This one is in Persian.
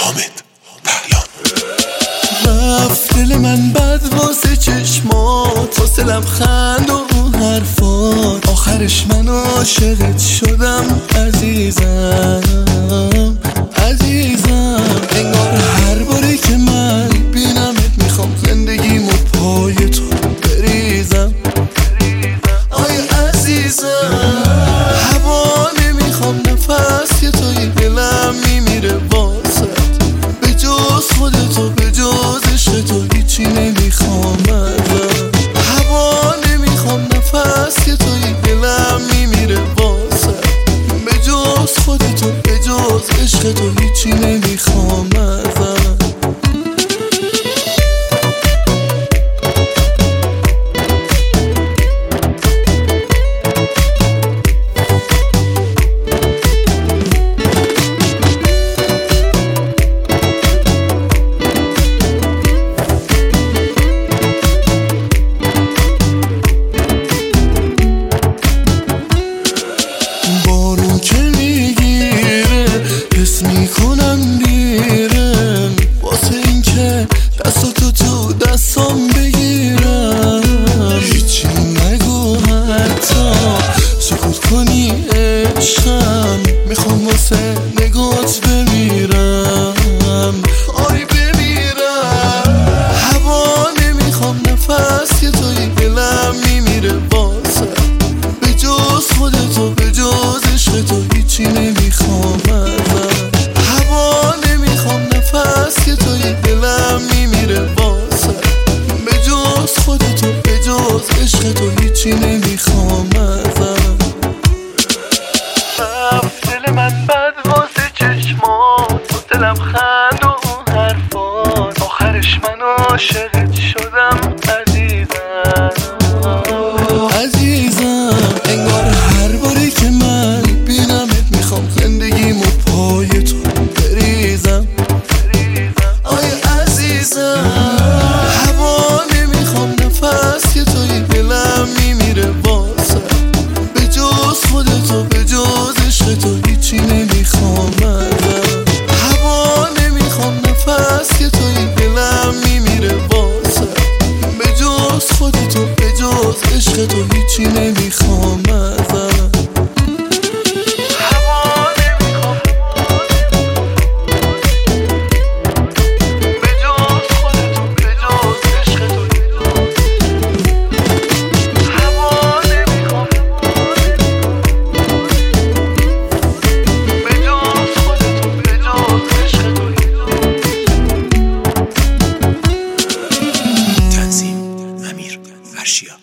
حامد پهلان. رفت دل من بد واسه چشمات، واسه لبخند و اون حرفات، آخرش من عاشقت شدم عزیزم عزیزم. انگار هر باری که من بینمت میخوام زندگیمو پای تو بریزم. آی عزیزم هوا نمیخوام، نفس یه توی دلم میمیره واسه، به جز خودتو به جز عشق تو هیچی نمیخوام ازم. هوا نمیخوام، نفس یه توی دلم میمیره واسه، به جز خودتو به جز عشق تو هیچی نمیخوام ازم. بارون که میگیره حس میکنم دیرم، واسه این که دستاتو تو دستام بگیرم. هیچی نگو حتی سکوت کنی عشقم، میخوام واسه نگات بمیرم. آری بمیرم. هوا نمیخوام، نفس یه توی دلم میمیره واسه، به جز خودتو به جز عشق تو هیچی نمیخوام ازم. هوا نمیخوام، نفس یه توی دلم میمیره واسه، به جز خودتو به جز عشق تو هیچی نمیخوام ازم. رفت دل من بد واسه چشمات، واسه لبخند و اون حرفات، آخرش من عاشقت شدم عزیزم عزیزم. انگار هر باری که من بینمت میخوام زندگیمو پای تو بریزم. آی عزیزم هوا نمیخوام، نفس یه توی دلم میمیره واسه، به جز خودتو به جز عشق تو هیچی نمیخوام ازم. هوا نمیخوام، نفس یه توی دلم میمیره واسه، به جز خودتو به جز عشق تو هیچی نمیخوام ازم. تنظیم امیر فرشیا.